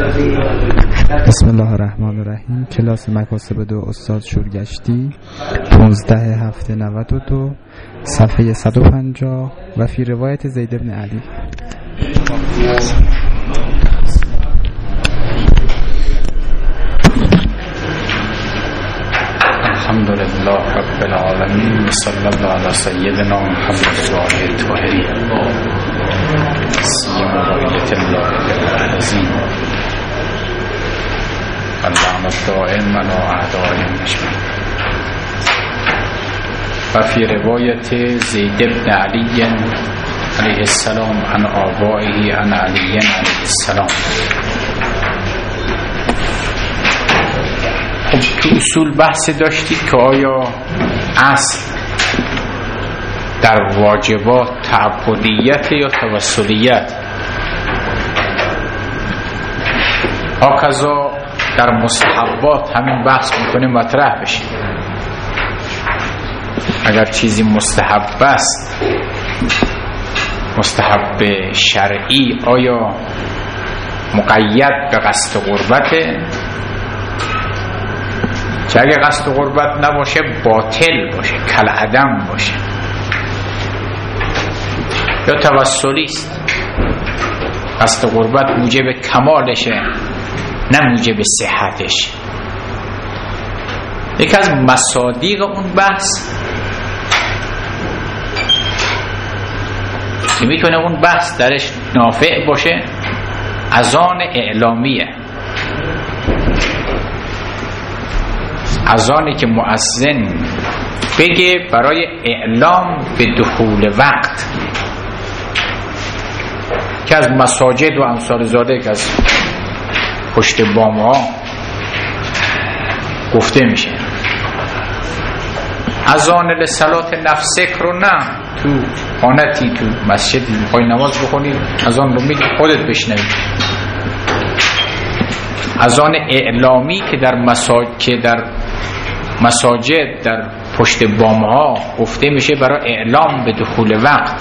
بسم الله الرحمن الرحیم. کلاس مکاسب 2 استاد شورگشتی 15/7/92 صفحه 150 و فی روایت زید بن علی. الحمد لله رب العالمین و صلی الله علی سیدنا محمد و آله الطاهرین سیما بقیت الله العظیم اللعنة دائما و اعدائهم اجمعین. و فی روایت زید بن علی علیه السلام عن آبائه عن علی علیه السلام. خب تو اصول بحث داشتید که آیا اصل در واجبات تعبدیت یا توسلیت، آکازا در مستحبات همین بحث میکنه مطرح بشه. اگر چیزی مستحب است، مستحب شرعی، آیا مقید به قصد قربته؟ که اگه قصد قربت نباشه باطل باشه، کالعدم باشه. یا توسلی است، قصد قربت موجب کمالشه نه موجب صحتش. یکی از مصادیق اون بحث که میتونه اون بحث درش نافع باشه، اذان اعلامیه. اذانی که مؤذن بگه برای اعلام به دخول وقت، که از مساجد و امثال ذالک که از پشت بام ها گفته میشه. اذان لصلات نفسک رو نه تو خانتی تو مسجدی میخوای نماز بخونی اذان رو میگی خودت بشنوی. اذان اعلامی که در مساجد در پشت بام ها گفته میشه برای اعلام به دخول وقت.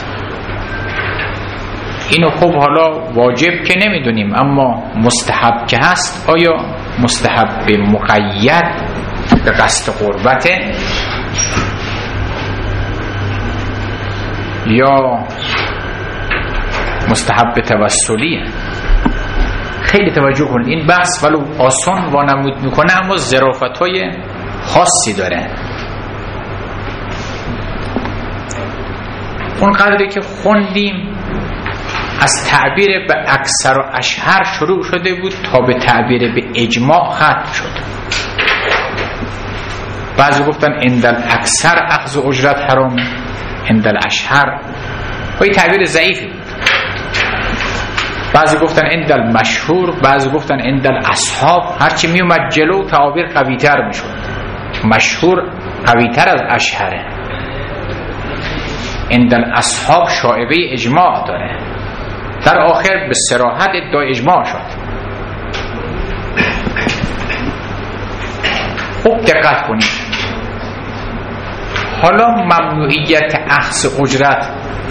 اینو خب حالا واجب که نمیدونیم، اما مستحب که هست. آیا مستحب مقید به قصد قربته یا مستحب توسلیه؟ خیلی توجه کنید، این بحث ولو آسان وانمود میکنه اما ظرافت‌های خاصی داره. اون قدری که خوندیم از تعبیر به اکثر و اشهر شروع شده بود تا به تعبیر به اجماع ختم شد. بعضی گفتن عند الاکثر اخذ اجرت حرام، عند الاشهر این تعبیر ضعیفی بود. بعضی گفتن عند المشهور، بعضی گفتن عند الاصحاب. هرچی می اومد جلو تعبیر قوی تر می شد. مشهور قوی تر از اشهره. عند الاصحاب شائبه اجماع داره. در آخر به صراحت ادعای اجماع شد. خوب دقت کنید. حالا ممنوعیت اخذ اجرت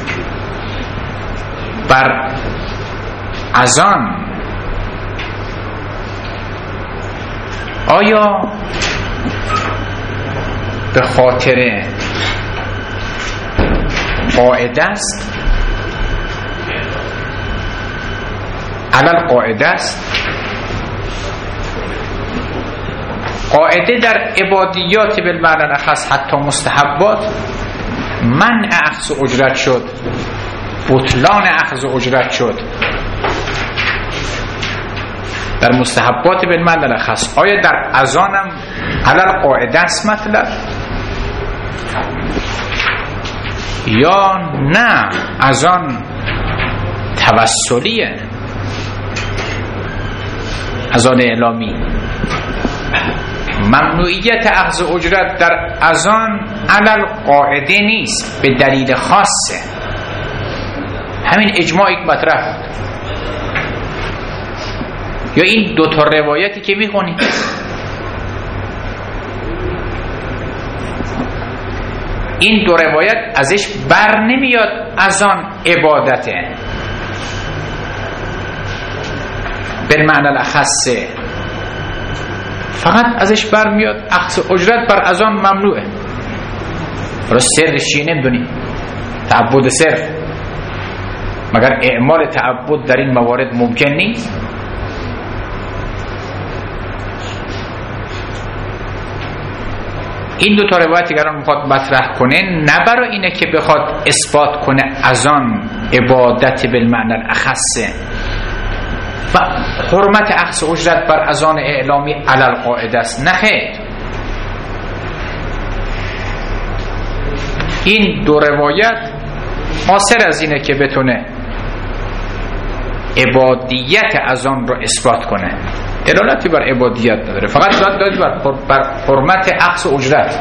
بر اذان آیا به خاطر قاعده است؟ علل قاعده است. قاعده در عبادیات بالمعنی الاخص حتی مستحبات منع اخذ اجرت شد، بطلان اخذ اجرت شد. در مستحبات بالمعنی الاخص آیا در اذانم علل قاعده است مطلب یا نه اذان توسلیه، اذان اعلامی؟ ممنوعیت اخذ اجرت در اذان علل قاعده نیست، به دلیل خاصه. همین اجماع یک مطرح بود. یا این دو تا روایتی که میخونی این دو روایت ازش بر نمیاد اذان عبادته، به بالمعنى الاخص فقط ازش برمیاد اخذ اجرت بر اذان ممنوعه. برای سرش چیه نمیدونی؟ تعبد سر، مگر اعمال تعبد در این موارد ممکن نیست؟ این دو تا روایت گران میخواد مطرح کنه، نه برای اینه که بخواد اثبات کنه اذان عبادت بالمعنی الاخصه و حرمت اخذ اجرت بر اذان اعلامی علی القاعده است، نه خیر. این دو روایت قاصر از اینه که بتونه عبادیت اذان رو اثبات کنه، دلالتی بر عبادیت نداره، فقط داد بر حرمت اخذ اجرت.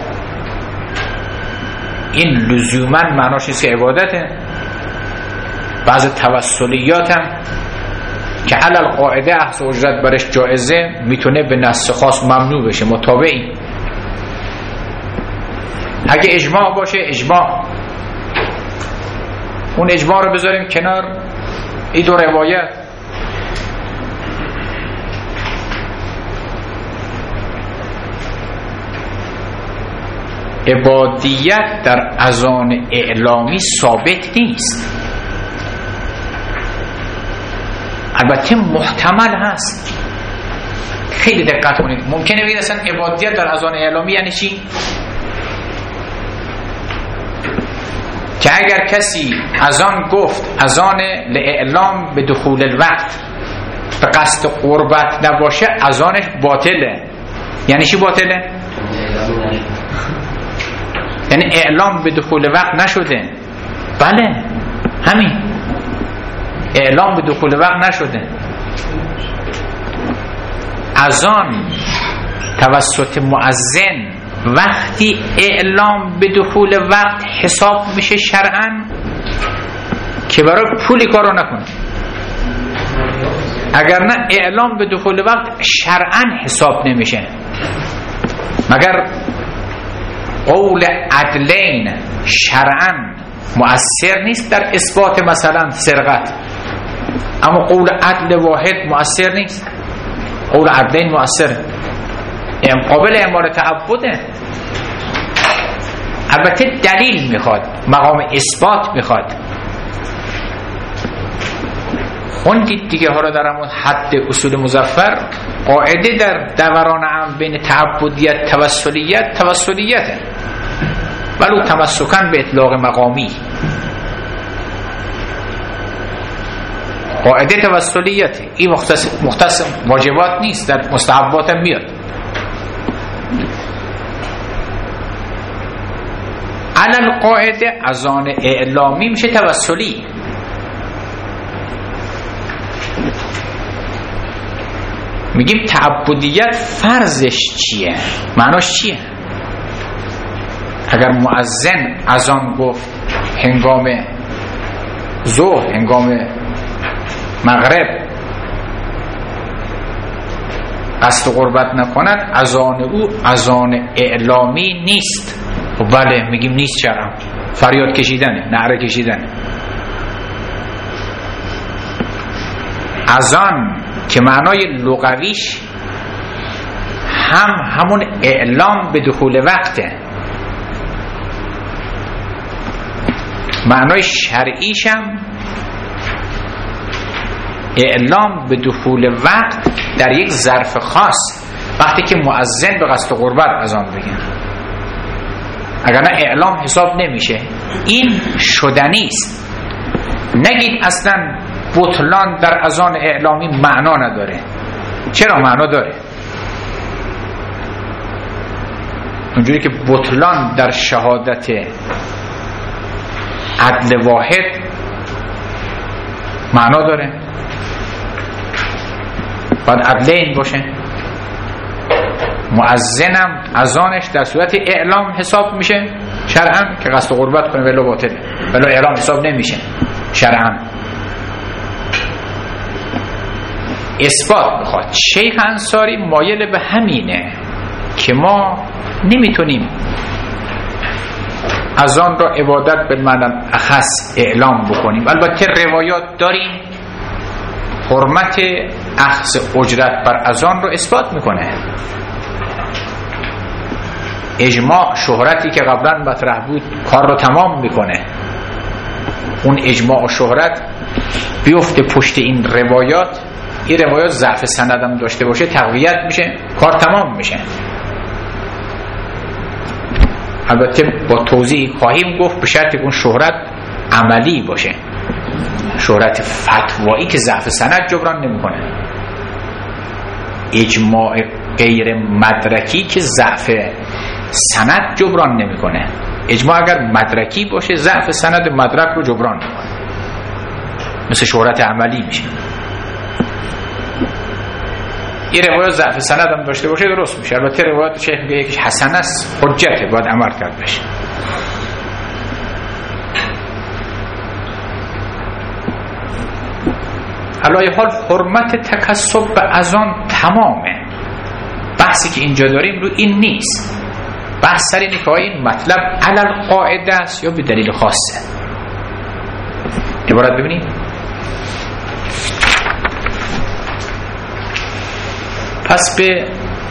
این لزوما معناش نیست که عبادته. بعض توسلیات هم که علی القاعده اخذ اجرت برش جایزه میتونه به نص خاص ممنوع بشه، متابعی. اگه اجماع باشه اجماع، اون اجماع رو بذاریم کنار. این دو روایت عبادیت در اذان اعلامی ثابت نیست، البته محتمل هست. خیلی دقت کنید، ممکنه بگید اصلا عبادیت در اذان اعلامی یعنی چی؟ که اگر کسی اذان گفت اذان لاعلام به دخول الوقت به قصد قربت نباشه اذانش باطله. یعنی چی باطله؟ یعنی اعلام به دخول وقت نشده. بله همین، اعلام به دخول وقت نشده. اذان توسط مؤذن وقتی اعلام به دخول وقت حساب میشه شرعاً که برای پولی کارو نکنه، اگر نه اعلام به دخول وقت شرعاً حساب نمیشه. مگر قول عدلین شرعاً مؤثر نیست در اثبات مثلا سرقت، اما قول عدل واحد مؤثر نیست. قول عدلین مؤثر، قابل اعمال تعبده. البته دلیل میخواد، مقام اثبات میخواد. خوندید دیگه ها را در همون حد اصول مظفر، قاعده در دوران هم بین تعبدیت توسلیته، ولو تمسکن به اطلاق مقامی. قاعده توسلیته، این مختص واجبات نیست، در مستحبات هم میاد. علل قاعده اذان اعلامی میشه توسلی. میگیم تعبدیت فرضش چیه؟ معناش چیه؟ اگر مؤذن اذان گفت هنگام ظهر، هنگام مغرب قصد قربت نکند، اذان او اذان اعلامی نیست. بله میگیم نیست شرعاً، فریاد کشیدنه، نعره کشیدنه. اذان که معنای لغویش همون اعلام به دخول وقته، معنای شرعیش هم اعلام به دخول وقت در یک ظرف خاص، وقتی که مؤذن به قصد قربت اذان بگه. اگر نه اعلام حساب نمیشه. این شدنی است. نگید اصلا بطلان در اذان اعلامی معنا نداره. چرا معنا داره؟ اونجوری که بطلان در شهادت عدل واحد معنا داره، باید عدلین باشه. مؤذنم اذانش در صورت اعلام حساب میشه شرعاً که قصد قربت کنه، ولو باطله، ولو اعلام حساب نمیشه شرعاً. اثبات بخواد. شیخ انصاری مایل به همینه که ما نمیتونیم اذان را عبادت به معنی اخص اعلام بکنیم. البته روایات داریم حرمت اخذ اجرت بر اذان رو اثبات میکنه. اجماع شهرتی که قبلا مطرح بود کار رو تمام میکنه. اون اجماع و شهرت بیفته پشت این روایات، این روایات ضعف سندم داشته باشه تقویت میشه، کار تمام میشه. البته با توضیح خواهیم گفت به شرطی که اون شهرت عملی باشه. شهرت فتوایی که ضعف سند جبران نمیکنه، اجماع غیر مدرکی که ضعف سند جبران نمیکنه. اجماع اگر مدرکی باشه ضعف سند مدرک رو جبران میکنه، مثل شهرت عملی میشه. یه روایت ضعف سند هم داشته باشه درست میشه. البته روایت شیخ میگه یکیش حسن است، حجته، باید عمل کرد بشه. علای حال حرمت تکسب به اذان تمامه. بحثی که اینجا داریم رو این نیست. بحث سر اینه که این مطلب علل قاعده است یا به دلیل خاصه. عبارت ببینید. پس به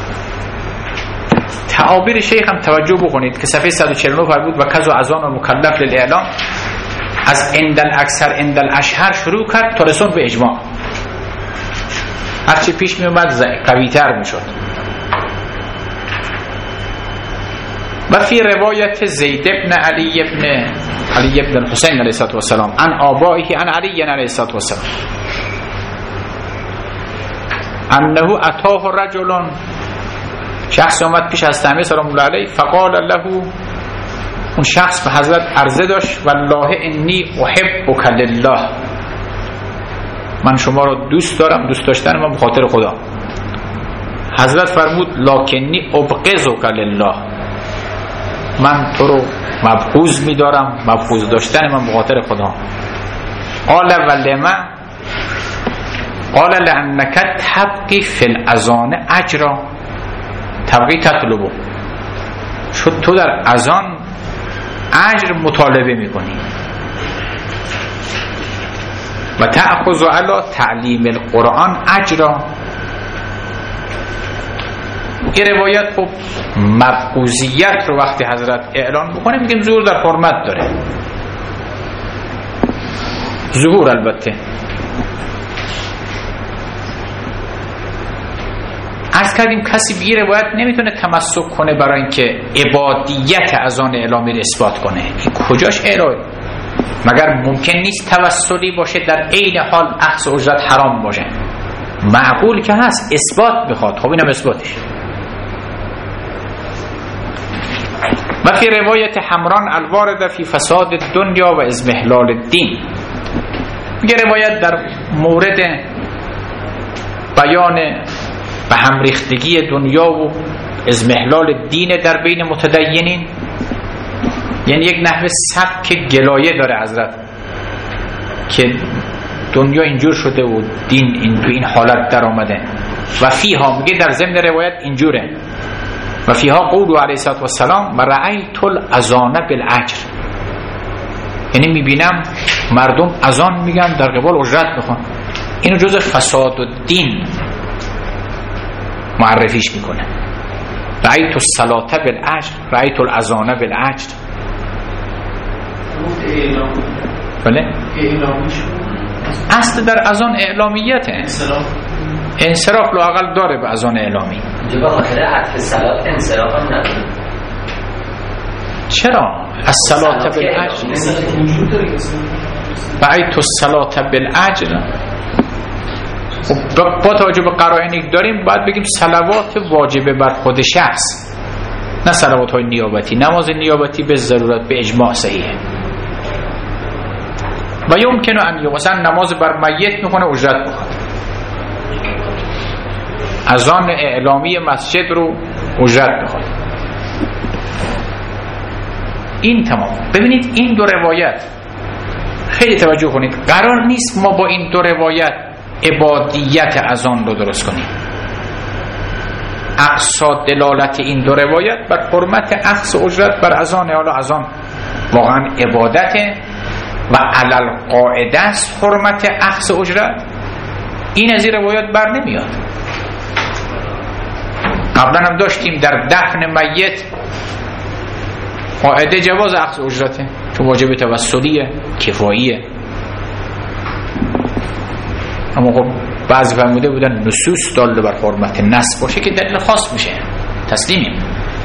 تعابیر شیخ هم توجه بکنید که صفحه 149 فرمود و کذا اذان المکلف للاعلام از اندل اکثر اندل اشهر شروع کرد تا رسون به اجماع. هرچی پیش می اومد قوی تر می شد. و فی روایت زید ابن علی ابن الحسین علیه الصلوة والسلام عن آبائه عن علی علیه الصلوة والسلام انه اتاه رجل، شخص اومد پیش از تیمیه سلام الله علیه فقال له، اون شخص به حضرت عرضه داشت والله انی احبک لله، من شما رو دوست دارم، دوست داشتن من به خاطر خدا. حضرت فرمود لکنی ابغضک لله، من تو رو مبغوض می‌دارم، مبغوض داشتن من به خاطر خدا. قال ولما، قال لانک تبقی فی الاذان اجرا، تبقی تطلبو، چون تو در اذان اجر مطالبه میکنی. و تأخذ علی تعلیم القرآن اجرا. این روایت خب مبغوضیت رو وقتی حضرت اعلان بکنه میگیم ظهور در حرمت داره، ظهور. البته عرض کردیم کسی به این روایت نمیتونه تمسک کنه برای اینکه عبادیت اذان اعلامی رو اثبات کنه. این کجاش اعلام؟ مگر ممکن نیست توسلی باشه در عین حال اخذ اجرت حرام باشه؟ معقول که هست، اثبات بخواد. خب اینم اثباتش. و فی روایت حمران الوارد فی فساد دنیا و ازمهلال الدین، میگه روایت در مورد بیان به هم ریختگی دنیا و ازمهلال دین در بین متدینین، یعنی یک نحوه سبک گلایه داره حضرت که دنیا اینجور شده و دین این حالت در آمده. و فیها، میگه در ضمن روایت اینجوره، و فیها قول علیه الصلوة والسلام و رأیت الاذان بالاجر، یعنی میبینم مردم اذان میگن در قبال اجرت میخوان. اینو جزء فساد الدین معرفیش میکنه. رأیت الصلاة بالاجر، رأیت الاذان بالاجر. بله؟ اصل در اذان اعلامیته، انصراف لااقل داره به اذان اعلامی. به خاطر عطف صلات انصراف هم نداره. چرا؟ الصلاة بالاجر، رأیت الصلاة بالاجر. با توجه به قرائنی که داریم باید بگیم صلوات واجبه بر خود شخص، نه صلوات های نیابتی. نماز نیابتی به ضرورت به اجماع صحیحه. و یمکنه ان مثلا نماز بر میت میکنه اجرت بخواد، اذان اعلامی مسجد رو اجرت بخواد. این تمام. ببینید این دو روایت خیلی توجه کنید، قرار نیست ما با این دو روایت عبادیت اذان رو درست کنیم. اقصا دلالت این دو روایت بر حرمت اخذ اجرت بر اذان. حالا اذان واقعا عبادته و علل قاعده است حرمت اخذ اجرت، این از این روایات بر نمیاد. قبلا هم داشتیم در دفن میت قاعده جواز اخذ اجرته، چون واجب توسلیه، کفاییه. اما خب بعضی فرموده بودن نصوص داله بر حرمت نصب باشه که دلیل خاص میشه، تسلیمیم.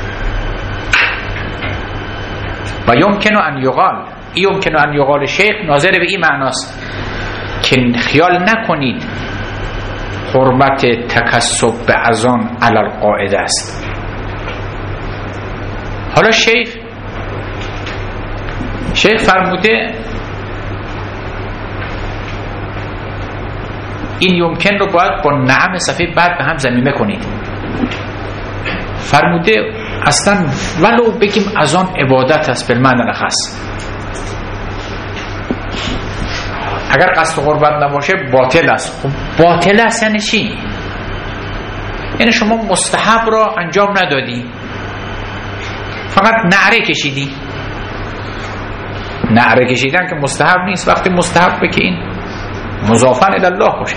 و یمکن ان یقال، یمکن ان یقال شیخ ناظر به این معناست که خیال نکنید حرمت تکسب به اذان علی القاعده است. حالا شیخ فرموده این یمکن رو باید با نعم صفحه بعد به هم ضمیمه کنید. فرموده اصلا ولو بگیم اذان عبادت است بالمعنی الخاص، اگر قصد قربت نباشه باطل است. خب باطل است یعنی چی؟ یعنی شما مستحب را انجام ندادی، فقط نعره کشیدی. نعره کشیدن که مستحب نیست. وقتی مستحب که این مضافاً الی الله باشه.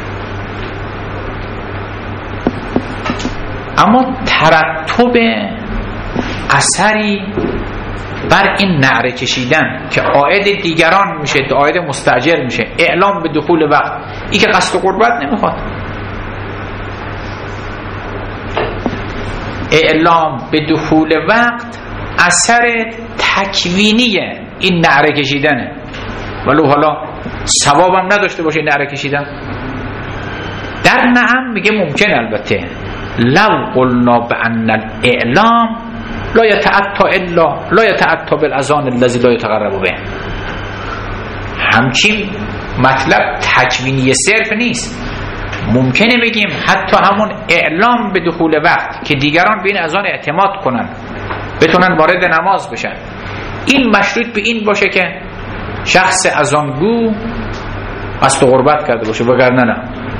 اما ترتب اثری بر این نعره کشیدن که عائد دیگران میشه، عائد مستاجر میشه، اعلام به دخول وقت، این که قصد قربت نمیخواد. اعلام به دخول وقت اثر تکوینی این نعره کشیدنه، ولو حالا ثوابم نداشته باشه نعره کشیدن. در نعم میگه ممکن البته لو قلنا بان الاعلام لا يتأتى بالاذان الذي لا يتقرب به. همچین مطلب تکوینی صرف نیست. ممکنه بگیم حتی همون اعلام به دخول وقت که دیگران به این اذان اعتماد کنن، بتونن وارد نماز بشن، این مشروط به این باشه که شخص اذانگو قصد قربت کرده باشه، وگرنه نه.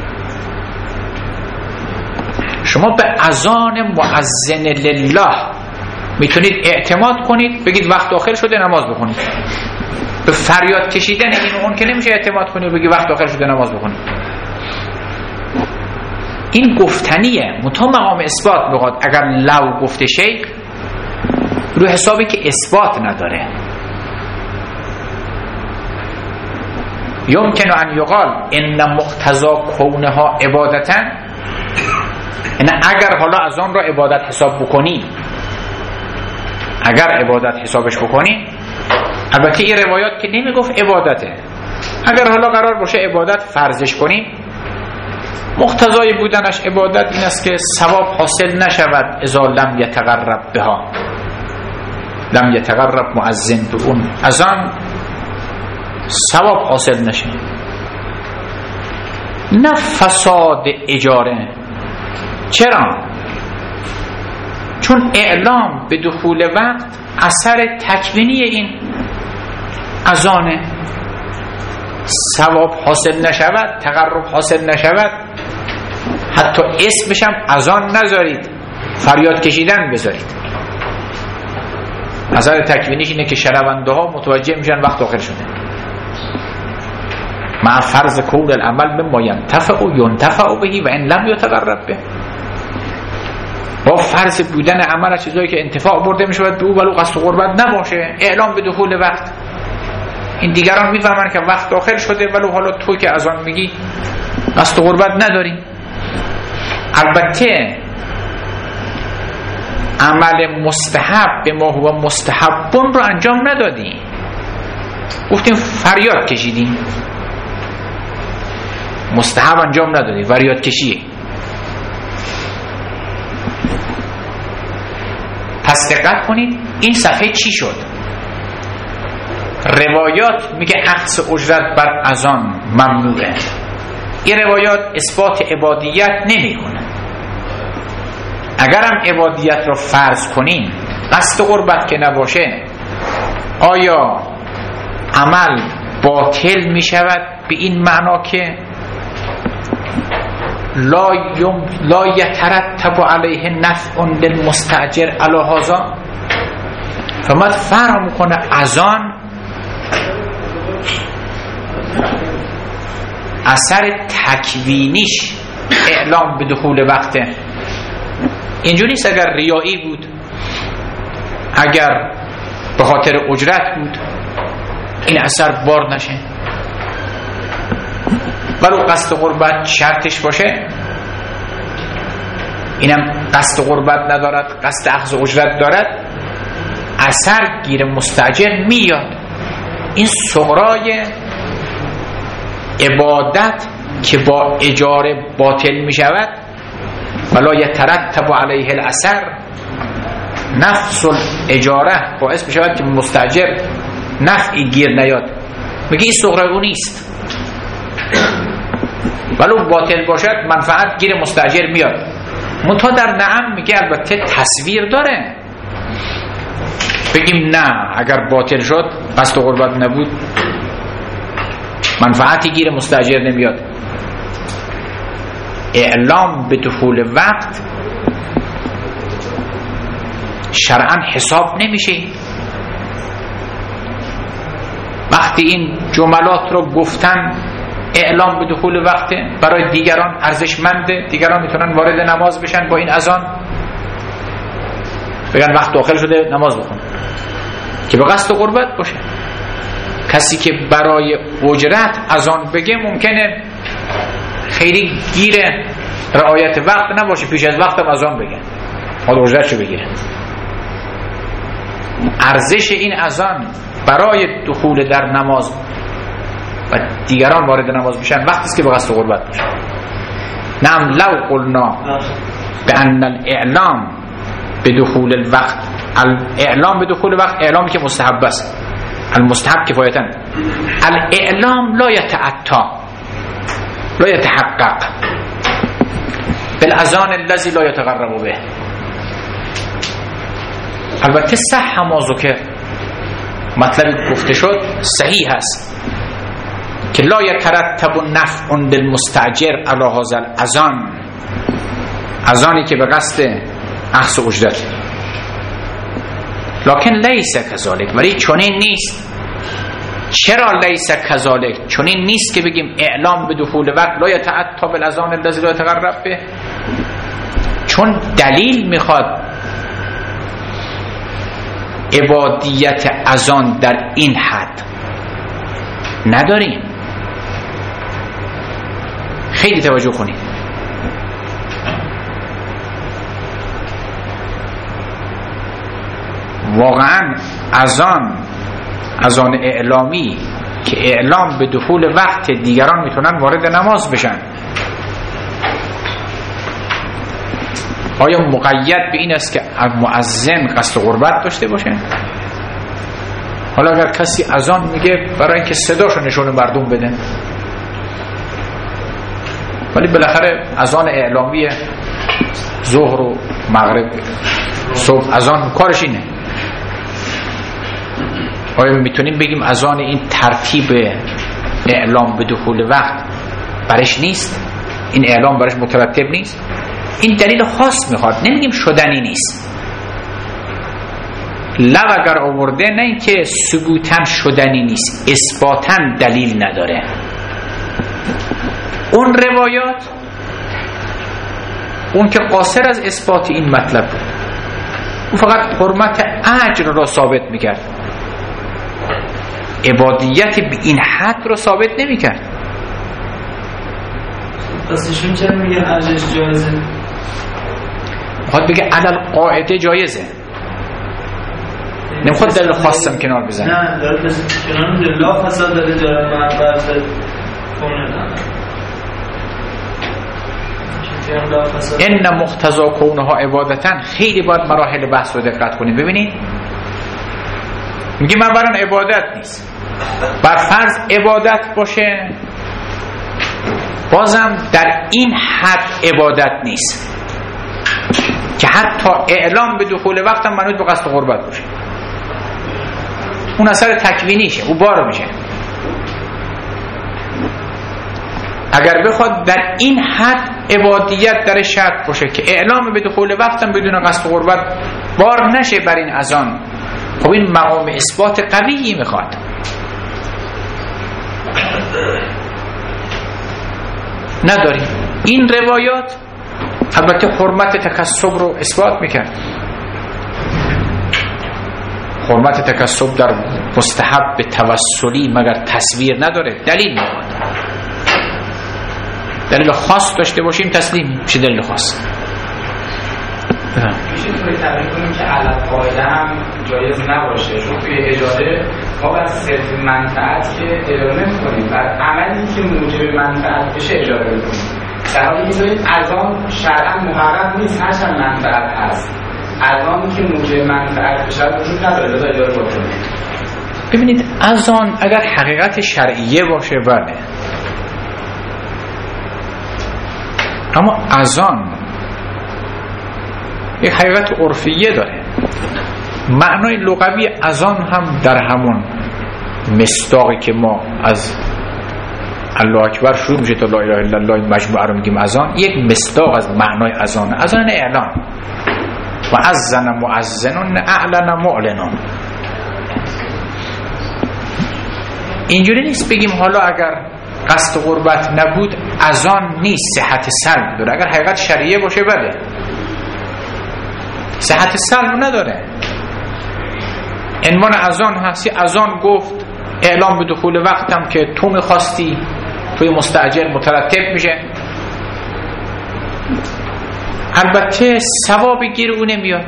شما به اذان مؤذن لله میتونید اعتماد کنید، بگید وقت داخل شده نماز بخونید. به فریاد کشیدن این اون که نمیشه اعتماد کنید بگید وقت داخل شده نماز بخونید. این گفتنیه، متا مقام اثبات میخواد. اگر لو گفته شیخ رو حسابی که اثبات نداره. یمکن ان یقال ان مقتضا کونها عبادتا، یعنی اگر حالا از آن را عبادت حساب بکنی، اگر عبادت حسابش بکنی، البته این روایات که نمیگفت عبادته، اگر حالا قرار باشه عبادت فرضش کنی، مقتضای بودنش عبادت این است که ثواب حاصل نشود اذا لم یتقرب بها، لم یتقرب مؤذن به اون اذان ثواب حاصل نشه، نه فساد اجاره. چرا؟ چون اعلام به دخول وقت اثر تکوینی این اذانه، ثواب حاصل نشود، تقرب حاصل نشود، حتی اسمش هم اذان نذارید، فریاد کشیدن بذارید. اثر تکوینیش اینه که شنونده ها متوجه میشن وقت داخل شده. مع فرض کون العمل مما ینتفع به و ان لم یتقرب به، با فرض بودن عمل چیزایی که انتفاع برده میشه به او ولو قصد قربت نباشه، اعلام به دخول وقت. این دیگران میفهمن که وقت داخل شده ولو حالا تو که از آن میگی قصد قربت نداری. البته عمل مستحب به ما هو مستحبون رو انجام ندادی، گفتیم فریاد کشیدیم، مستحب انجام ندادی، فریاد کشیه. پس دقت کنید این صفحه چی شد؟ روایات میگه اخذ اجرت بر اذان ممنوعه، این روایات اثبات عبادیت نمیکنه. اگرم عبادیت رو فرض کنیم قصد قربت که نباشه، آیا عمل باطل میشود به این معنا که لا یترتب علیه نفع للمستاجر علی هذا؟ فرمود فرق میکنه اذان اثر تکوینیش اعلام به دخول وقته. اینجوری نیست اگر ریایی بود، اگر به خاطر اجرت بود این اثر بار نشه. ولو قصد قربت شرطش باشه، اینم قصد قربت ندارد، قصد اخذ اجرت دارد، اثر گیر مستاجر میاد. این صغرای عبادت که با اجاره باطل می شود، ولا یترتب علیه الاثر، نفس الاجاره باعث می شود که مستاجر نفعی گیر نیاد. میگه این صغرای او نیست، ولو باطل باشد منفعت گیر مستاجر میاد. منتها در نعم میگه البته تصویر داره. بگیم نه اگر باطل شد قصد قربت نبود منفعتی گیر مستاجر نمیاد. اعلام به دخول وقت شرعاً حساب نمیشه. وقتی این جملات رو گفتن اعلام به دخول وقت برای دیگران ارزشمنده، دیگران میتونن وارد نماز بشن با این اذان، بگن وقت داخل شده نماز بخون، که به قصد قربت باشه. کسی که برای اجرت اذان بگه ممکنه خیلی گیر رعایت وقت نباشه، پیش از وقت اذان بگه، حالا اجرتشو بگیره. ارزش این اذان برای دخول در نماز و دیگران وارد نماز بشن وقتی است که به قصد قربت باشه. نعم لو قلنا بأن الاعلام به دخول الوقت، الاعلام به دخول وقت اعلامی که مستحب است، المستحب کفایتا، الاعلام لا يتأتى لا يتحقق بالاذان الذي لا يتقرب به. البته صح ما ذکر، مطلب گفته شد صحیح است که لا يترتب نفع بالمستاجر علی هذا الاذان، اذانی که به قصد اخذ اجرت، لکن لیس کذالک، ولی چنین نیست. چرا لیس کذالک؟ چنین نیست که بگیم اعلام به دخول وقت لا يتأتى بالاذان الذی لا يتقرب به، چون دلیل میخواد عبادیت اذان در این حد نداریم. خیلی توجه کنید. واقعا اذان اعلامی که اعلام به دخول وقت دیگران میتونن وارد نماز بشن، آیا مقید به این است که مؤذن قصد قربت داشته باشه؟ حالا اگر کسی اذان میگه برای اینکه صداشو نشون مردم بده، ولی بالاخره اذان اعلامی ظهر و مغرب صبح اذان کارش اینه، آیا میتونیم بگیم اذان این ترتیب اعلام به دخول وقت برش نیست؟ این اعلام برش مترتب نیست؟ این دلیل خاص میخواد، نمیگیم شدنی نیست. لو اگر آورده نه اینکه ثبوتاً شدنی نیست، اثباتاً دلیل نداره. اون روایات اون که قاصر از اثبات این مطلب بود، اون فقط حرمت اجر را ثابت میکرد، عبادیت به این حد را ثابت نمیکرد. پس ایشون چرا میگه اجرش جایزه؟ میخواد بگه علل قاعده جایزه، نمیخواد دلیل خاصم کنار بزنه. نه داره کنار میده لا فساد داره جاره معبرز کنه. این مقتضا کونها عبادتن. خیلی باید مراحل بحث رو دقت کنیم. ببینید میگه من برای عبادت نیست، بر فرض عبادت باشه بازم در این حد عبادت نیست که حتی اعلام به دخول وقت هم منوط به قصد قربت باشه. اون اثر تکوینیشه، او بار میشه. اگر بخواد در این حد عبادیت در شرط باشه که اعلام به دخول وقت هم بدون قصد قربت بار نشه بر این اذان، خب این مقام اثبات قویی میخواد. نداریم. این روایات البته حرمت تکسب رو اثبات میکرد. حرمت تکسب در مستحب توسلی مگر تصویر نداره، دلیل میاد. دلیل خاص داشته باشیم تسلیم. چه دلیل خاص؟ میشه توی تعریف کنیم که علت قاعده هم جایز نباشه، چون توی اجاره ما باید صرف منفعت که اجاره نمی‌کنیم، بر عملی که موجب منفعت بشه اجاره می‌کنیم. در حالی که از آن شرعاً محرم نیست، هرچند منفعت هست، از آن که موجب منفعت بشه وجود نداره، لذا اجاره بکنیم. ببینید از آن اگر حقیقت شرعیه باشه بله، اما از آن یک حقیقت عرفیه داره. معنای لغوی اذان هم در همون مصداقی که ما از الله اکبر شروع میشه تا لا اله الا الله مجموعه رو میگیم اذان، یک مصداق از معنای اذان. اذان اعلان و اذن مؤذن اعلن معلن. اینجوری نیست بگیم حالا اگر قصد قربت نبود اذان نیست، صحت سلب داره. اگر حقیقت شرعیه باشه بله، صحت سلب نداره. عنوان اذان هستی، اذان گفت اعلام به دخول وقتم که تو میخواستی، توی مستعجل مترتب میشه. البته ثواب گیر او نمیاد.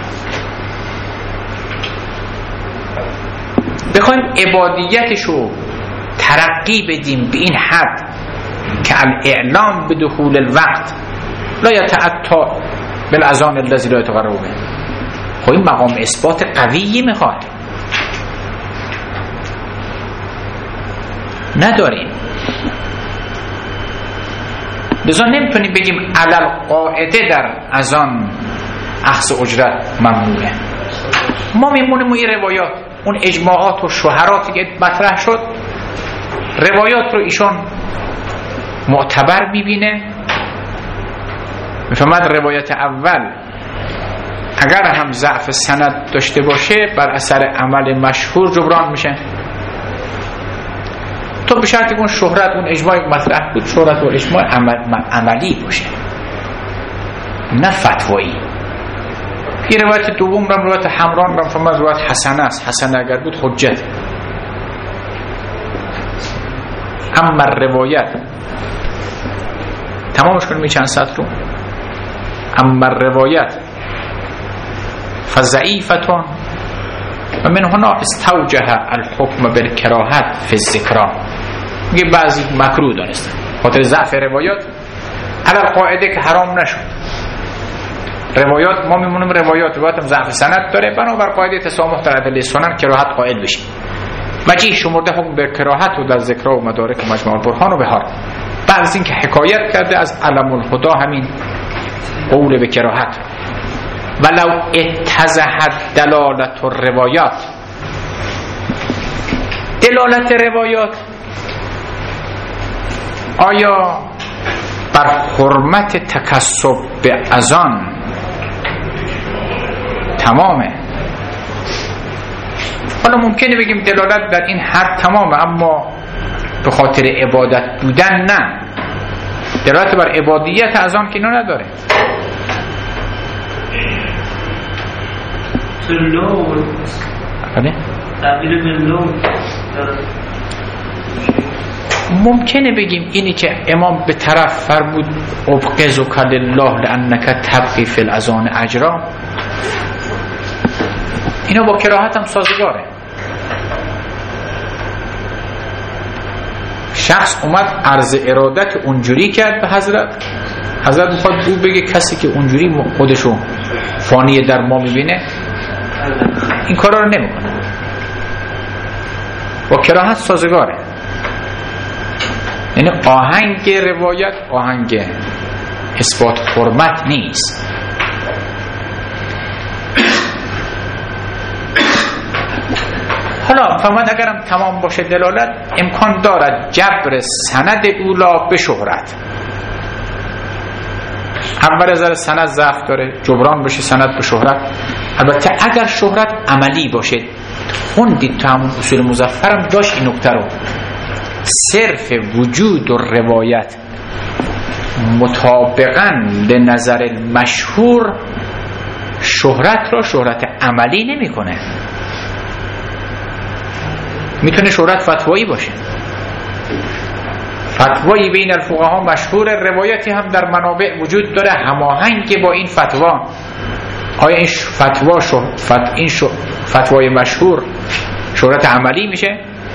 بخوایم عبادیتشو ترقی بدیم به این حد که الاعلام به دخول الوقت لا یتعطا بالاذان الذی لا یتقرب به، خب این مقام اثبات قویی میخواد، نداریم. لذا نمیتونیم بگیم علل قاعده در اذان اخذ اجرت ممنوعه. ما میمونیم این روایات، اون اجماعات و شهراتی که مطرح شد، روایات رو ایشون معتبر میبینه، میفهمد روایت اول اگر هم ضعف سند داشته باشه بر اثر عمل مشهور جبران میشه، تو به شرطی که اون شهرت، اون اجماع مطرح بود، شهرت و اجماع عملی باشه نه فتوایی. یه روایت دوم رم روایت حمران رم فرمد روایت حسنه است، حسنه اگر بود حجت. اما روایت تمامش کنیم چند سطر رو. اما روایت فضعیفتون و من هنا استوجه الحکم بالکراهت فی الذکران. میگه بعضی مکروه دانستن خاطر ضعف روایات، علی قاعده که حرام نشد. روایات ما میمونیم روایات هم ضعف سند داره، بنابر قاعده تسامح در ادله سنن کراهت قائل بشیم. وجیه شمرده حکم به کراهت و در ذکرها و مدارک مجموع البرهان و بهار. بعد از این که حکایت کرده از علم الهدا همین قول به کراهت، ولو اتضحت دلالت الروایات، دلالت روایات آیا بر حرمت تکسب به اذان تمامه؟ حالا ممکنه بگیم دلالت در این حد تمامه، اما به خاطر عبادت بودن نه. دلالت بر عبادیت اذان که اینو نداره. ممکنه بگیم اینی که امام به طرف فرمود ابغضک لله لانک تبغی فی الاذان اجرا، اینا با کراهت هم سازگاره. شخص اومد عرض ارادت اونجوری کرد به حضرت میخواد او بگه کسی که اونجوری خودشو فانی در ما میبینه این کارا رو نمیکنه، با کراهت سازگاره. یعنی آهنگ روایت آهنگ اثبات حرمت نیست. حالا فهمد اگرم تمام باشه دلالت، امکان دارد جبر سند اولا به شهرت. اول از سند ضعف داره، جبران بشه سند به شهرت. البته اگر شهرت عملی باشه، خوندید تو همون اصول مظفرم داشت این نکته رو، صرف وجود و روایت مطابقاً به نظر مشهور شهرت را شهرت عملی نمی‌کنه. میتونه شهرت فتوایی باشه، فتوایی بین الفقها مشهور، روایتی هم در منابع وجود داره هماهنگ با این فتوا. آیا این فتوای مشهور شهرت عملی میشه؟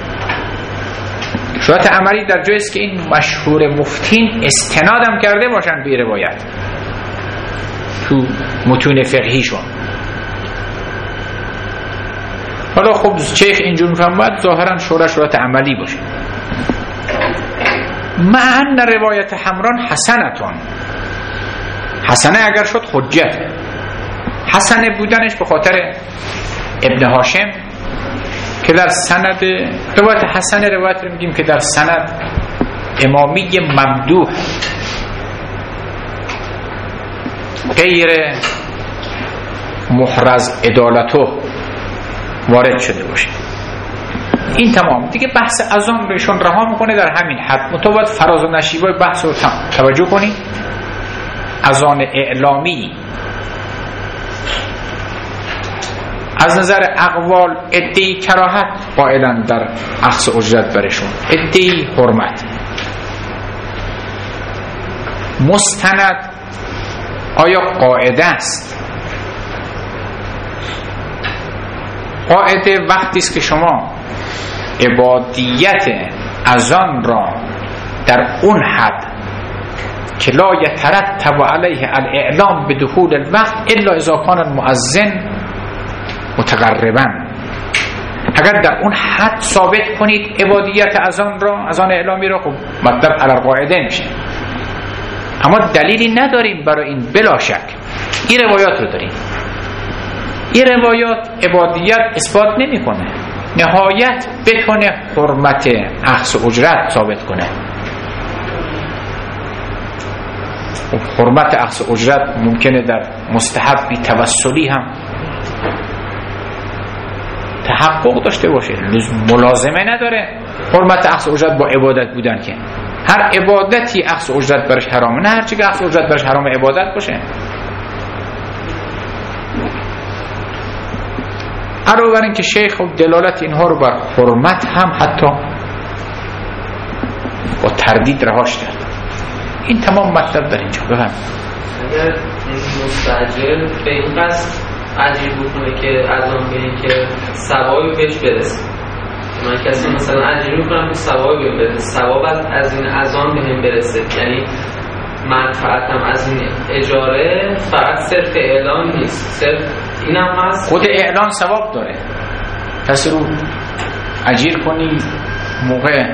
شهرت عملی در جایی است که این مشهور مفتین استنادم کرده باشن به روایت تو متون فقهیشون. حالا خب شیخ اینجور میفهمد ظاهرا شهرت عملی باشه. معنی روایت حمران حسنتون، حسنه اگر شد حجته. حسنه بودنش به خاطر ابن هاشم که در سند روایت حسنه روایت رو میگیم که در سند امامی ممدوح غیر محرز عدالتو وارد شده باشه. این تمام دیگه. بحث اذان رو ایشون رها میکنه در همین حد. متوجه فراز و نشیبای بحث رو توجه کنید. اذان اعلامی از نظر اقوال ادعی کراهت قائلن در اخذ اجرت برشون، ادعی حرمت. مستند آیا قاعده است؟ قاعده وقتی است که شما عبادیت اذان را در اون حد که لا یترتب علیه الاعلام بدخول الوقت الا اذا کان المؤذن متقربا، اگر در اون حد ثابت کنید عبادیت اذان را، اذان اعلامی را، خب مطلب علی قاعده میشه. اما دلیلی نداریم برای این بلا شک. این روایات رو داریم. این روایات عبادیت اثبات نمیکنه، نهایت بتونه حرمت اخذ اجرت ثابت کنه. حرمت اخذ اجرت ممکنه در مستحبی توسلی هم تحقق داشته باشه، ملازمه نداره حرمت اخذ اجرت با عبادت بودن که هر عبادتی اخذ اجرت برش حرامه، نه هر چی که اخذ اجرت برش حرام عبادت باشه. علاوه بر این که شیخ دلالت اینها رو بر حرمت هم حتی با تردید رهاش کرد. این تمام مطلب در اینجا. بفهم اگر مستعجل به این قصد عجیب بکنه که اذان بگه که ثوابی بهش برسه، من کسی مثلا عجیب میکنم که ثوابی بهم برسه، ثواب از این اذان بهم برسه، یعنی منفعتم از این اجاره فقط صرف اعلان نیست، صرف اینم هست خود اعلان ثواب داره. کسی رو اجیر کنی موقع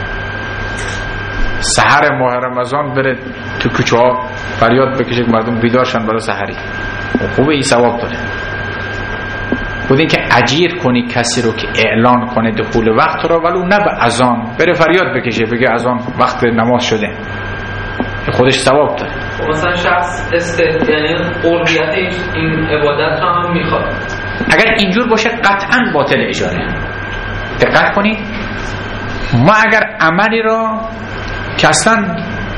سحر ماه رمضان بره تو کوچه ها فریاد بکشه که مردم بیدارشن برای سحری، خوبه، این ثواب داره. خود این که اجیر کنی کسی رو که اعلان کنه دخول وقت رو، ولو نه به اذان بره فریاد بکشه بگه اذان وقت نماز شده، خودش ثواب داره. مثلا شخص یعنی قربیت این عبادت رو هم میخواد. اگر اینجور باشه قطعا باطل اجاره. دقت کنید، ما اگر عملی را که اصلا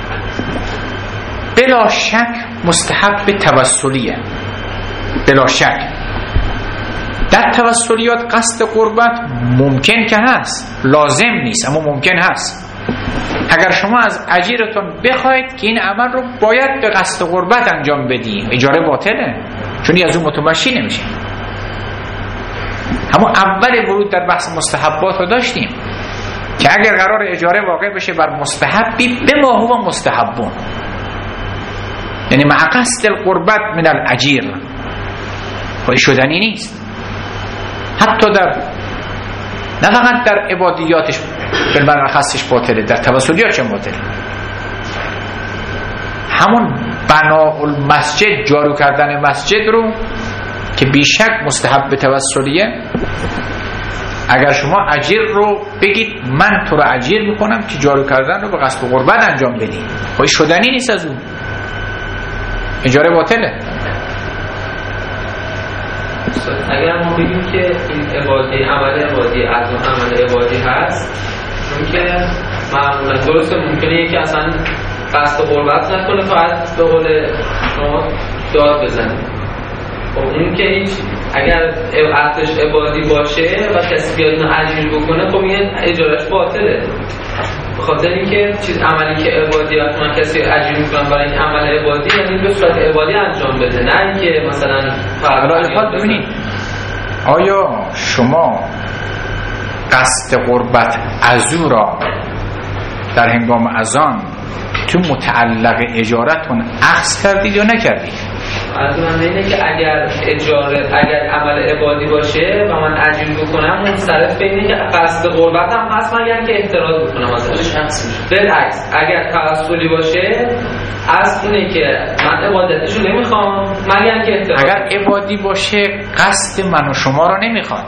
بلا شک مستحب توسلیه، بلا شک در توسلیات قصد قربت ممکن که هست، لازم نیست اما ممکن هست. اگر شما از اجیرتون بخواید که این عمل رو باید به قصد قربت انجام بدی، اجاره باطله، چون از اون متمشی نمیشه. اما اول ورود در بحث مستحبات رو داشتیم که اگر قرار اجاره واقع بشه بر مستحبی به ما هو مستحبون، یعنی مع قصد القربت من الاجیر، خواهی شدنی نیست. حتی در نه فقط در عبادیاتش بالمعنی خاصش باطله، در توسلیاتش هم باطله. همون بناء المسجد، جارو کردن مسجد رو که بیشک مستحب توسلیه، اگر شما اجیر رو بگید من تو رو اجیر میکنم که جارو کردن رو به قصد قربت انجام بدی، خواهی شدنی نیست، از اون اجاره باطله. اگر ما بگیم که این عبادی عمل عبادی از اون عمل عبادی هست، چون که معمولا درسته ممکنه یکی اصلا قصد قربت نکنه، فقط به قول شما داد بزنه. خب اون که هیچ، اگر عقدش عبادی باشه و کسی بیاد اینو اجیر بکنه، خب این اجارش باطله. به خاطر اینکه چیز عملی که عبادی وقتی کسی اجیر میکنن برای این عمل عبادی، یعنی به صورت عبادی انجام بده، نه اینکه مثلا فرض ببینید آیا شما قصد قربت عزو را در هنگام اذان تو متعلق اجارتون اخذ کردید یا نکردید؟ منظورم اینه که اگر عمل عبادی باشه و من اجیر بکنم، منصرف به اینه که قصد قربتم هست مگر که احتراز بکنم ازش. بالعکس اگر توسلی باشه، اصل اینه که من عبادتشو نمیخوام مگر که احتراز. اگر عبادی باشه قصد من و شما را نمیخواد،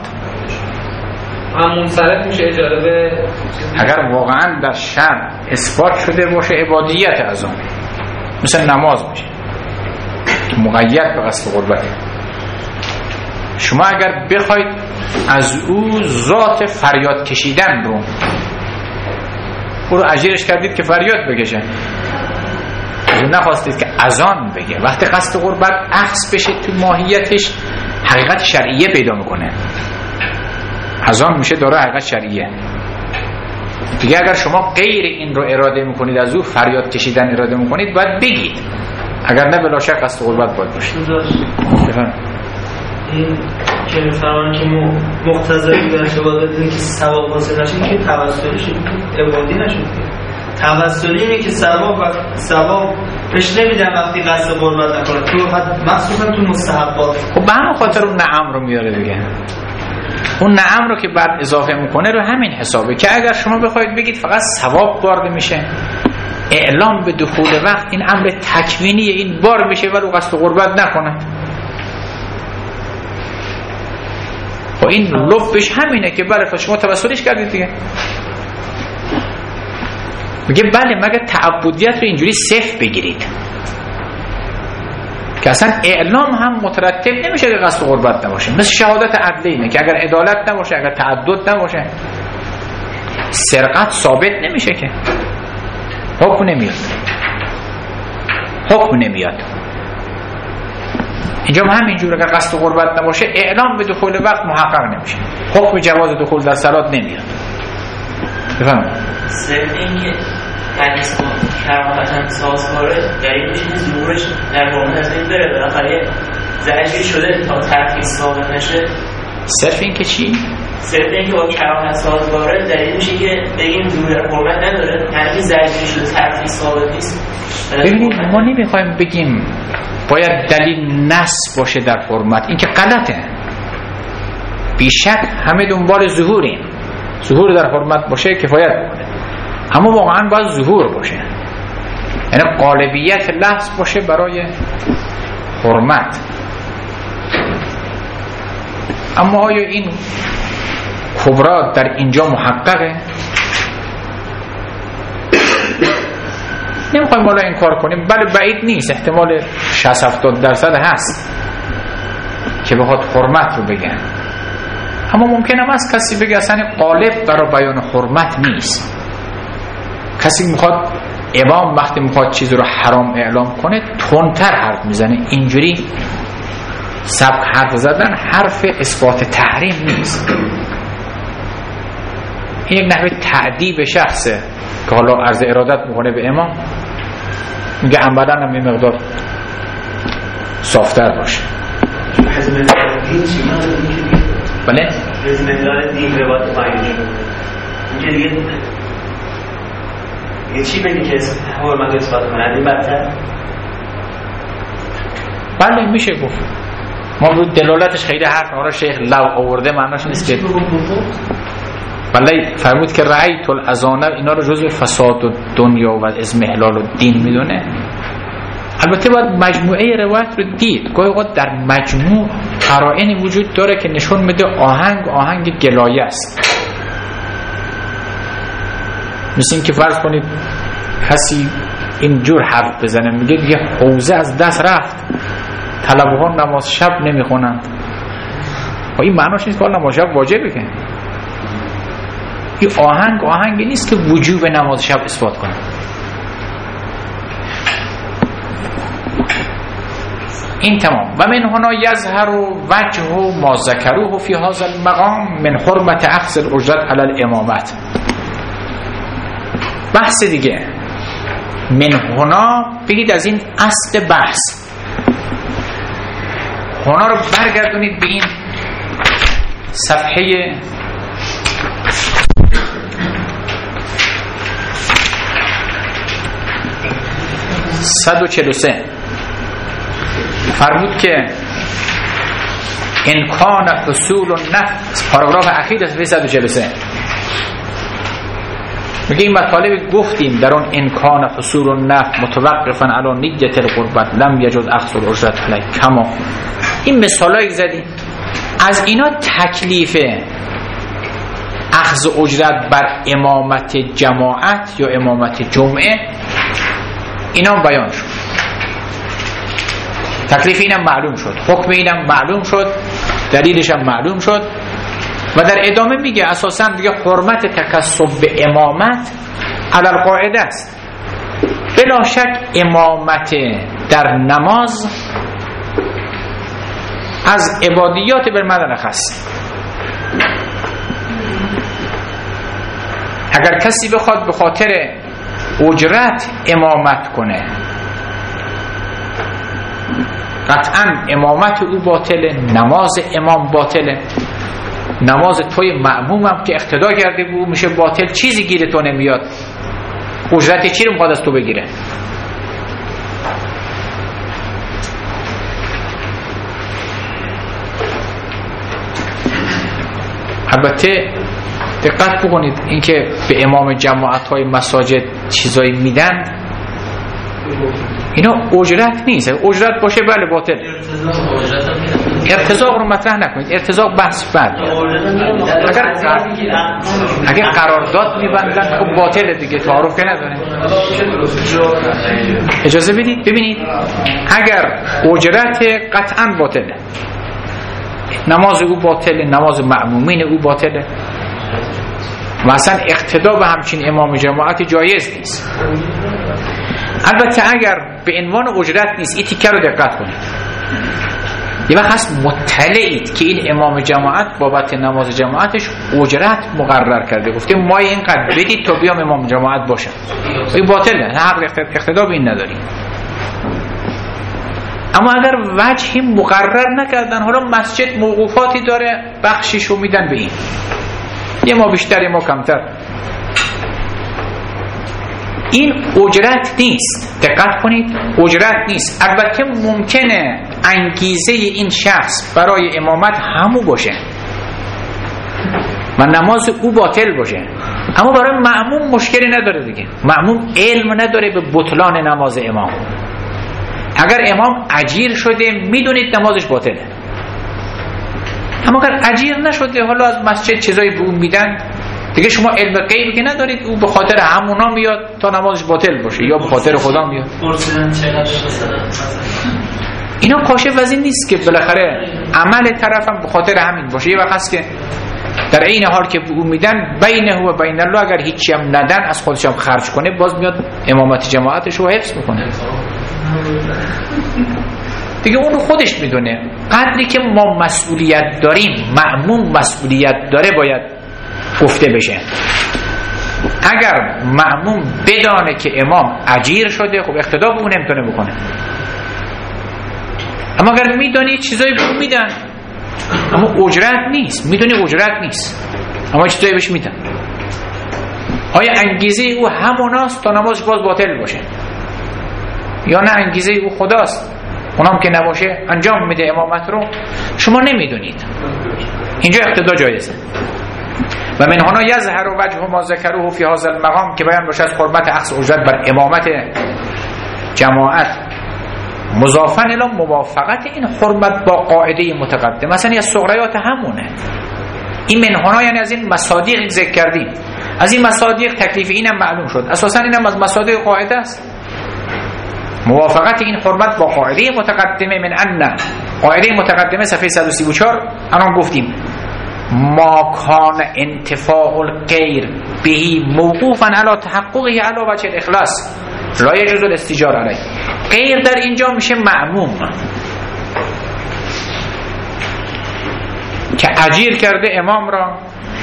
منصرف میشه اجاره به. اگر واقعا در شرع اثبات شده باشه عبادیت از اون، مثل نماز میشه مقید به قصد قربت، شما اگر بخواید از او ذات فریاد کشیدن رو او رو اجیرش کردید که فریاد بکشه، نخواستید که اذان بگه. وقتی قصد قربت اخذ بشه تو ماهیتش حقیقت شرعیه پیدا میکنه، اذان میشه داره حقیقت شرعیه دیگه. اگر شما غیر این رو اراده میکنید، از او فریاد کشیدن اراده میکنید، باید بگید، اگر نه بلا شک قصد قربت باید باشه. این که میفرمان که مقتضی در عبادت که ثواب حاصل نشه، که توسلیش عبادی نشد. توسلی اینه که ثواب بهش نمیدن وقتی قصد قربت نکنه، تو مخصوصا تو مستحبات. خب به همون خاطر اون نعم رو میاره دیگه. اون نعم رو که بعد اضافه میکنه رو همین حسابه که اگر شما بخواید بگید فقط ثواب وارد میشه، اعلام به دخول وقت این امر تکوینی این بار میشه ولو قصد قربت نکنه. خب این لبش همینه که بله شما توسلش کردید دیگه. میگه بله مگر تعبدیت رو اینجوری صفر بگیرید که اصلا اعلام هم مترتب نمیشه که قصد قربت نباشه. مثل شهادت عدله اینه که اگر عدالت نباشه، اگر تعدد نباشه، سرقت ثابت نمیشه که حکم نمیاد. اینجا هم همینجور اگر قصد قربت نباشه اعلام به دخول وقت محقق نمیشه، حکم جواز دخول در صلات نمیاد. بفهم صرف این که حدیث کراهتا سازگاره دلیل میشه که ظهورش در قرآن از این بره، بالاخره زجری شده تا ترفیع ثابت نشه. صرف این که چی؟ صرف این که با کراهت سازگاره دلیل میشه که بگیم ظهور در قرآن نداره، یعنی زجری شده ترفیع ثابت نیست. ببینید ما نمیخوایم بگیم باید دلیل نص باشه در حرمت، این که غلطه. بیشک همه دنبال ظهوریم، ظهور در حرمت باشه کفایت بکنه، اما واقعا باید ظهور باشه، یعنی غالبیت لفظ باشه برای حرمت. اما آیا این کبرا در اینجا محققه؟ نمیخوایم بالا این کار کنیم، بله بعید نیست، احتمال 60-70% هست که بخواد حرمت رو بگن، اما ممکنه است کسی بگه اصلا غالب برای بیان حرمت نیست. کسی میخواد امام وقتی میخواد چیز رو حرام اعلام کنه تندتر حرف میزنه، اینجوری سبک حرف زدن حرف اثبات تحریم نیست. این یک نحوه تعدیب شخصه که حالا عرض ارادت میکنه به امام، میگه عملا هم این مقدار صافتر باشه. بله؟ رزم مقدار دین روایت پایین اینجا دیگه چی بگی که حرمت اثبات کنه؟ این بدتر؟ بله میشه گفت. ما رو دلالتش خیلی حرف نمارا شیخ لو آورده معناش نیست که بله فرمود که رأیت الازانه اینا رو جزء فساد دنیا و ازمهلال و دین میدونه. البته باید مجموعه روایت رو دید، گاهی اوقات در مجموع قرائنی وجود داره که نشون میده آهنگ گلایه است. مثل این که فرض کنید کسی اینجور حرف بزنه میگه دیگه حوزه از دست رفت، طلبه‌ها نماز شب نمیخونند. این معناش نیست که نماز شب واجبه، که این آهنگی نیست که وجوب نماز شب اثبات کنه. این تمام. و من هنا یظهر وجه ما ذکروه فی هذا المقام من حرمت اخذ الاجرت علی الامامت. بحث دیگه، من هنا بگید از این اصل بحث، هنا رو برگردونید به این صفحه 143 فرمود که امکان حصول النفع، پاراگراف اخیر صفحه 143 میگه این مطالب گفتیم در اون امکان حصول النفع متوقفا علی نیت القربت لم یجوز اخذ الاجرت علیه کما. این مثالایی زدیم، از اینا تکلیف اخذ اجرت بر امامت جماعت یا امامت جمعه اینا بیان شد، تکلیف اینم معلوم شد، حکم اینم معلوم شد، دلیلش هم معلوم شد. و در ادامه میگه اساسا دیگه حرمت تکسب به امامت علی القاعده است. بلا شک امامت در نماز از عبادیات بالمعنی خاص. اگر کسی بخواد به خاطر اجرت امامت کنه، قطعا امامت او باطله، نماز امام باطله، نماز توی مأموم هم که اقتدا کرده بود میشه باطل. چیزی گیره تو نمیاد، اجرت چی رو میخواد از تو بگیره؟ البته دقت بکنید اینکه به امام جماعت های مساجد چیزایی میدن، اینا اجرت نیست. اجرت باشه بله باطل. ارتزاق رو مطرح نکنید، ارتزاق بحث بعد. اگر قرارداد میبندن خب باطله دیگه، تعارف که نداره. اجازه بدید ببینید، اگر اجرت قطعا باطله، نماز او باطله، نماز مأمومین او باطله، و اصلا اقتدا به همچین امام جماعت جایز نیست. البته اگر به عنوان اجرت نیست، این تیکه رو دقت کنید، یه وقت هست مطلعید که این امام جماعت بابت نماز جماعتش اجرت مقرر کرده، گفته ما اینقدر بدید تا بیام امام جماعت باشم، این باطله، حق اقتدا به این نداریم. اما اگر وجهی مقرر نکردن، حالا مسجد موقوفاتی داره بخشیشو میدن به این، یه ما بیشتر یه ما کمتر، این اجرت نیست. دقت کنید، اجرت نیست. البته ممکنه انگیزه این شخص برای امامت همو باشه و نماز او باطل باشه، اما برای مأموم مشکلی نداره دیگه. مأموم علم نداره به بطلان نماز امام. اگر امام اجیر شده میدونید نمازش باطله، اما اگر اجیر نشده حالا از مسجد چیزایی به اون میدن دیگه، شما علم غیب که ندارید، او به خاطر همونا میاد تا نمازش باطل باشه یا به خاطر خدا میاد. اینا کاشف از این نیست که بالاخره عمل طرفم به خاطر همین باشه. یه وقت هست که در این حال که به او میدن بینه و بین الله، اگر هیچی هم ندن از خودش هم خرج کنه، باز میاد امامت جماعتش رو حفظ میکنه دیگه. اون رو خودش میدونه. قدری که ما مسئولیت داریم، مأموم مسئولیت داره باید گفته بشه. اگر مأموم بدانه که امام اجیر شده، خب اقتدا به اون نمیتونه بکنه. اما اگر میدونی چیزایی به اون میدن اما اجرت نیست، میدونی اجرت نیست اما چیزایی بهش میدن، آیا انگیزه او هموناست تا نمازش باز باطل باشه، یا نه انگیزه او خداست، اونام که نباشه انجام میده امامت رو، شما نمیدونید. اینجا اقتدا جایزه. و من هنا یظهر وجه ما ذکروه فی هذا المقام، که بیان باشد حرمت اخذ اجرت بر امامت جماعت مضافاً الی موافقت این حرمت با قاعده متقدم. مثلا یا صغریات همونه. این من هنا یعنی از این مصادیق ذکر کردیم، از این مصادیق تکلیف اینم معلوم شد. اساساً اینم از مصادیق قاعده است، موافقت این حرمت با قاعده متقدمه. من ان قاعده متقدمه صفحه 134 الان گفتیم ما کان انتفاع الغیر بهی موقوفا علی تحققه علی وجه الاخلاص لا یجوز الاستیجار علیه. غیر در اینجا میشه مأموم، که اجیر کرده امام را،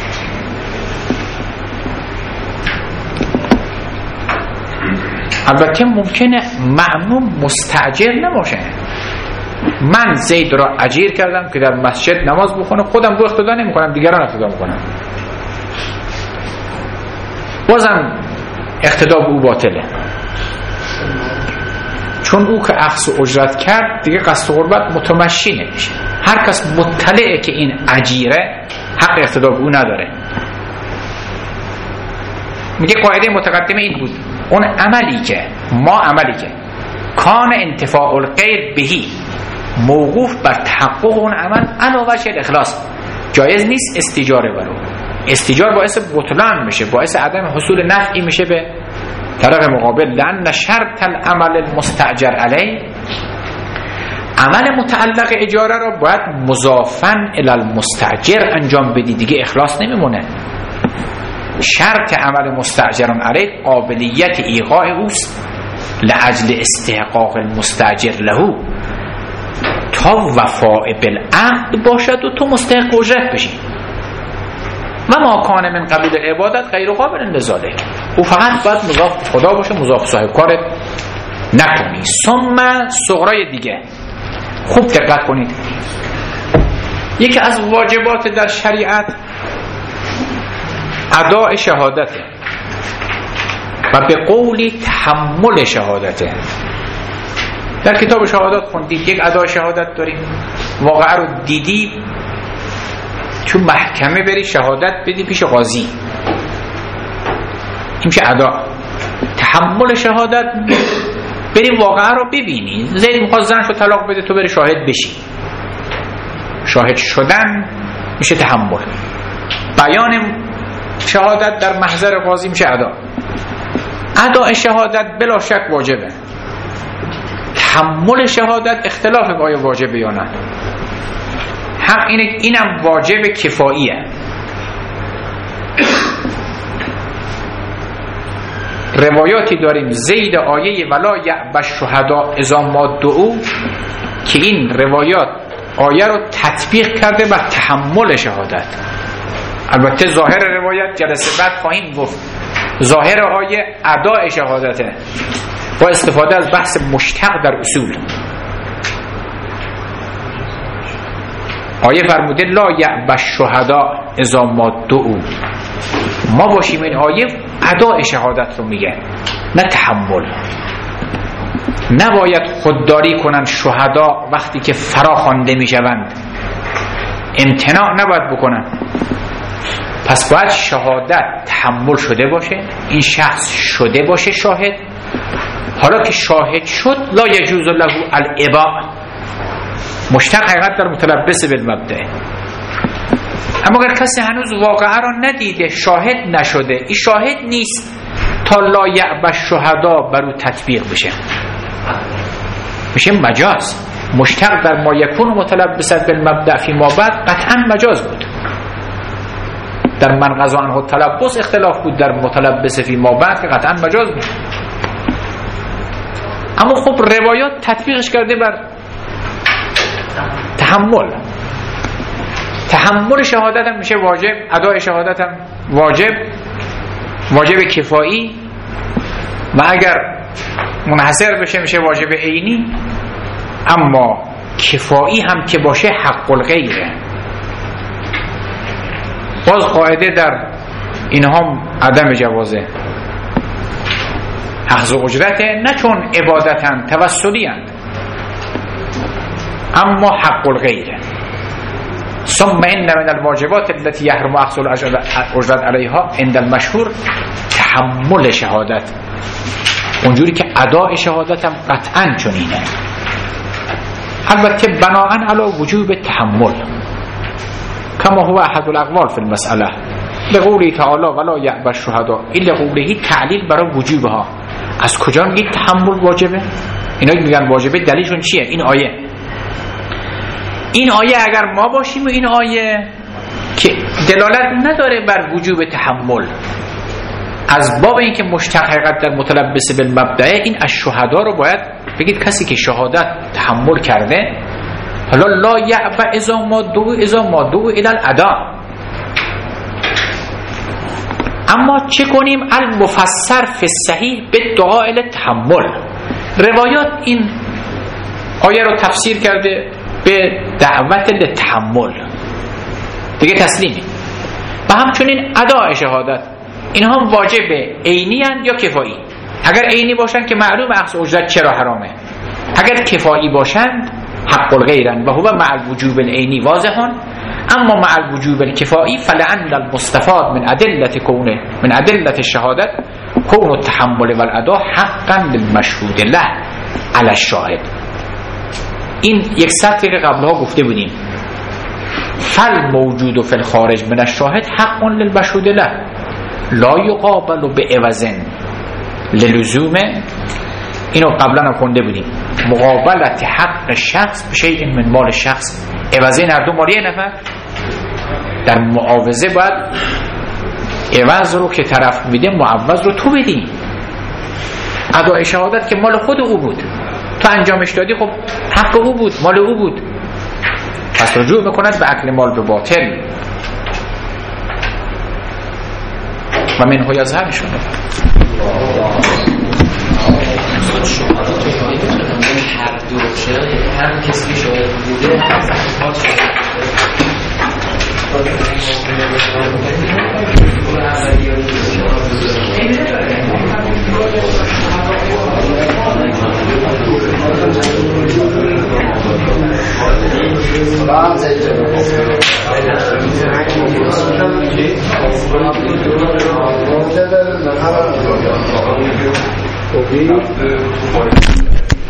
البته ممکنه مأموم مستأجر نباشه. من زید را اجیر کردم که در مسجد نماز بخونه، خودم رو اقتدا نمی کنم، دیگران اقتدا میکنم، بازم اقتدا به او باطله، چون او که اخذ اجرت کرد دیگه قصد قربت متمشی نمیشه. هر کس مطلعه که این اجیره حق اقتدا به او نداره. میگه قاعده متقدمه این بود، اون عملی که کان انتفاع الغیر بهی موقوف بر تحقق اون عمل علاوه شد اخلاص، جایز نیست استیجاره برو. استیجار باعث بطلان میشه، باعث عدم حصول نفعی میشه به طرف مقابل. لأن شرط العمل المستأجر علیه، عمل متعلق اجاره را باید مضافاً الی المستأجر انجام بدی، دیگه اخلاص نمیمونه. شرط عمل مستأجر علیه قابلیت ایقاع اوست لأجل استحقاق المستأجر له، تا وفاء بالعهد باشد و تو مستحق اجرت بشی. و ما کان من قبیل عبادت غیر قابل لذالک، او فقط باید مضاف خدا باشه، مضاف صاحب کارت نکنی. ثم صغرای دیگه خوب دقت کنید، یکی از واجبات در شریعت اداء شهادته و به قولی تحمل شهادته. در کتاب شهادت خوندید یک اداء شهادت داریم، واقعه رو دیدی تو محکمه بری شهادت بدی پیش قاضی، این میشه ادا. تحمل شهادت بری واقعه رو ببینی، زید میخواد زنش رو طلاق بده تو بری شاهد بشی، شاهد شدن میشه تحمل. بیان شهادت در محضر قاضی میشه ادا. اداء شهادت بلا شک واجبه، تحمل شهادت اختلاف آیا واجبه یا نه. حق اینم واجب کفاییه. روایاتی داریم زید آیه ولا یأبی الشهداء اذا ما دعوا که این روایات آیه رو تطبیق کرده بر تحمل شهادت. البته ظاهر روایت جلسه بعد خواهیم گفت، ظاهر آیه اداء شهادته با استفاده از بحث مشتق در اصول. آیه فرموده لا یأبی الشهداء اذا ما دعوا، ما باشیم این آیه اداء شهادت رو میگه نه تحمل. نباید خودداری کنن شهدا وقتی که فرا خوانده میشوند، امتناع نباید بکنن. پس باید شهادت تحمل شده باشه، این شخص شده باشه شاهد. حالا که شاهد شد لا یجوز له الاباء، مشتق حقیقت در متلبس بالمبدأ. اما اگر کسی هنوز واقعه را ندیده، شاهد نشده، این شاهد نیست تا لا یأبی الشهداء برو تطبیق بشه، میشه مجاز. مشتق در ما یکون متلبس بالمبدأ فی ما بعد قطعا مجاز بود. در من قضا عنه تلبس اختلاف بود، در متلبس فی ما بعد که قطعا مجاز بود. اما خب روایات تطبیقش کرده بر تحمل. تحمل شهادت هم میشه واجب، اداء شهادت هم واجب کفایی، و اگر منحصر بشه میشه واجب عینی. اما کفایی هم که باشه حق الغیره. باز قاعده در اینها عدم جوازه، اخذ اجرته، نه چون عبادتن توسلی اند، اما حق الغیره. ثم ان من الواجبات التي يحرم اخذ الاجرت عليها عند المشهور تحمل شهادت، اونجوری که اداء شهادت هم قطعا چنینه. البته بناءً علی وجوب تحمل كما هو احد الاقوال في المسأله بقوله تعالی ولا یأبی الشهداء الا قوله تعلیل برای وجوبها. از کجا میگه تحمل واجبه؟ اینا میگن واجبه، دلیلشون چیه؟ این آیه اگر ما باشیم و این آیه که دلالت نداره بر وجوب تحمل، از باب اینکه مشتق حقیقت در متلبس بالمبدأ، این از شهدا رو باید بگید کسی که شهادت تحمل کرده حالا لا یعبا اذا ما دو الى الادا. اما چه کنیم؟ المفسر فی الصحیح به دعاء التحمل. روایات این آیه رو تفسیر کرده به دعوت لتحمل، دیگه تسلیمی. و همچنین اداء شهادت، اینها هم واجبه، عینی اند یا کفایی. اگر عینی باشند که معلوم اخذ اجرت چرا حرامه، اگر کفایی باشند حق الغیرن و هو مع الوجوب العینی واضحون. اما مع الوجوب الكفایی فلعن المستفاد من ادله الشهادت کون التحمل والاداء حقا للمشهود له علی الشاهد. این یک سطری که قبلها گفته بودیم، فل موجود فی الخارج من الشاهد حق للمشهود له لا یقابل بعوض للزوم. اینو قبلا هم خونده بودیم، مقابلت حق شخص به شیء من مال شخص، عوضه هر دو مال یه نفر. در معاوضه باید عوض رو که طرف میده معوض رو تو بدی. اداء شهادت که مال خود او بود، تو انجامش دادی، خب حق او بود، مال او بود، پس رجوع میکند به اکل مال به باطل و منه یظهر شده. هر دو شده، هم کسی که شاید بوده هم زحمات شده. Okay.